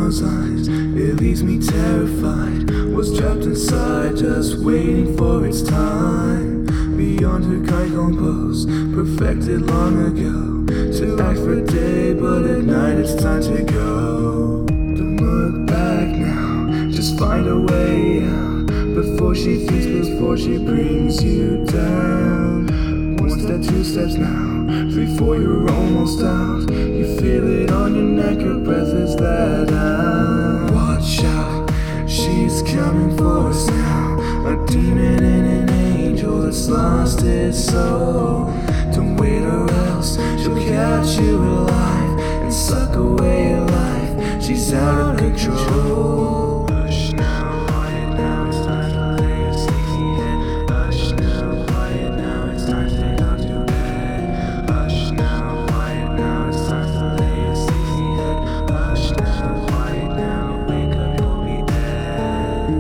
those lines, it leaves me terrified. Was trapped inside, just waiting for its time. Beyond her kind compose, perfected long ago. To act for a day, but at night it's time to go. Don't look back now, just find a way out. Before she thinks, before she brings you down. One step, two steps now, 3, 4, you're almost out. You feel it on your neck, her breath is let out. Watch out, she's coming for us now. A demon and an angel that's lost its soul. Don't wait or else she'll catch you alive and suck away your life. She's out of control. Hush now, quiet now, it's time to lay a sneaky head. Hush now, quiet now, it's time to go to bed. Hush now, quiet now, it's time to lay a sneaky head. Hush now, quiet now, wake up, you'll be dead.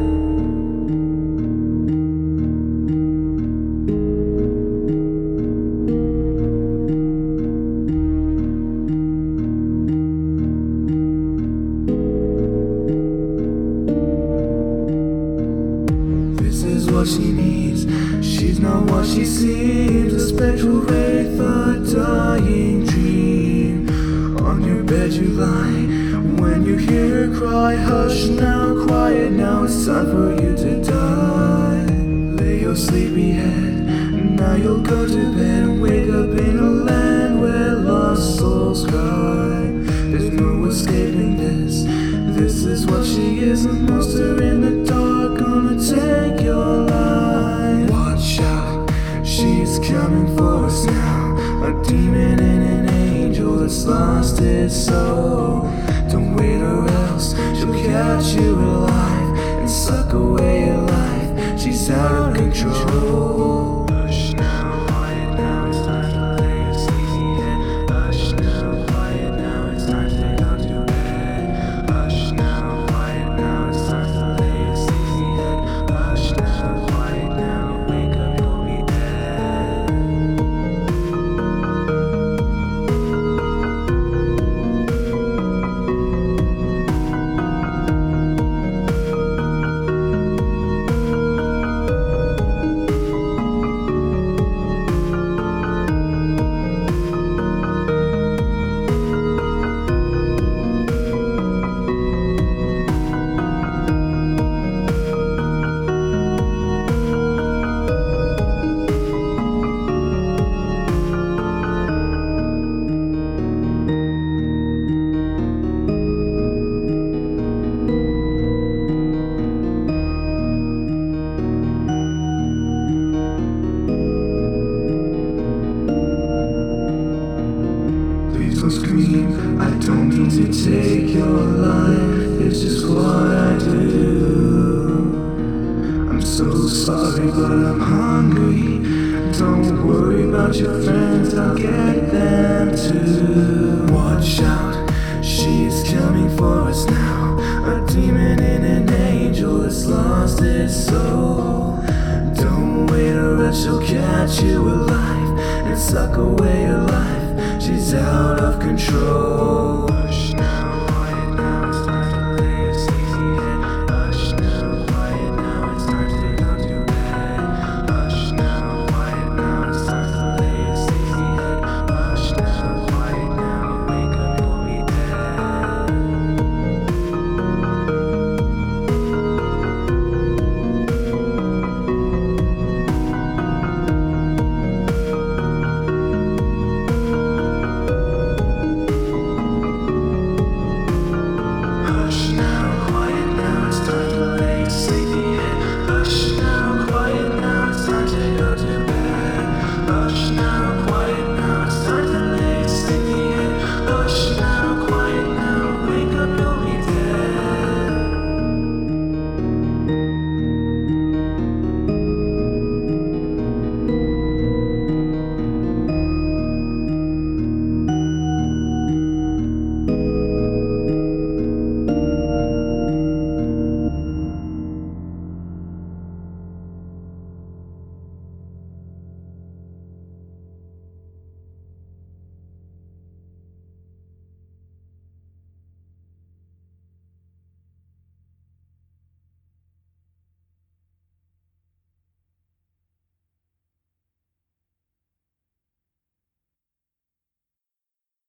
This is what she needs, she's not what she seems. A spectral wraith, a dying dream. On your bed you lie, when you hear her cry. Hush now, quiet now, it's time for you to die. Lay your sleepy head, now you'll go to bed and wake up in a land where lost souls cry. There's no escaping this, this is what she is. A monster in the dark, gonna take your life. Watch out, she's coming for us now. A demon and an angel that's lost its soul. Don't wait or else she'll catch you alive and suck away your life. She's out of control. Hush now, quiet now, it's time to lay a sneaky head. Hush now, quiet now, it's time to go to bed. Hush now, quiet now, it's time to lay a sneaky head. Hush now, quiet now, wake up, you'll be dead. Don't scream, I don't mean to take your life, it's just what I do. I'm so sorry, but I'm hungry. Don't worry about your friends, I'll get them too. Watch out, she's coming for us now. A demon and an angel that's lost its soul. Don't wait or else she'll catch you alive and suck away your life. She's out of control.